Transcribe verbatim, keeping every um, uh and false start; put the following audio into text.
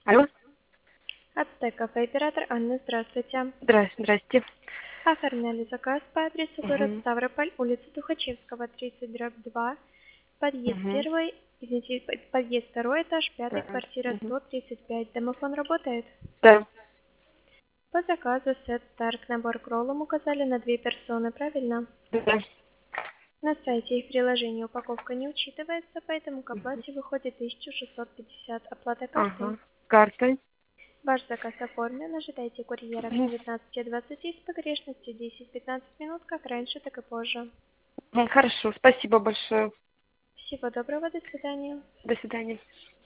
Алло. Ацтек кафе, оператор Анна, здравствуйте. Здра- Здрасте. Оформляли заказ по адресу город Угу. Ставрополь, улица Тухачевского, тридцать, дробь два, подъезд Угу. первый, извините, п- подъезд второй этаж, пятый, Да. квартира Угу. сто тридцать пять. Домофон работает? Да. По заказу сет Старк набор к роллам указали на две персоны, правильно? Да. На сайте их приложения упаковка не учитывается, поэтому к Мгм. оплате выходит тысяча шестьсот пятьдесят. Оплата картой. Ага. Картой. Ваш заказ оформлен. Ожидайте курьера к Мгм. девятнадцати двадцати с погрешностью десять-пятнадцать минут, как раньше, так и позже. Ну, хорошо. Спасибо большое. Всего доброго, до свидания. До свидания.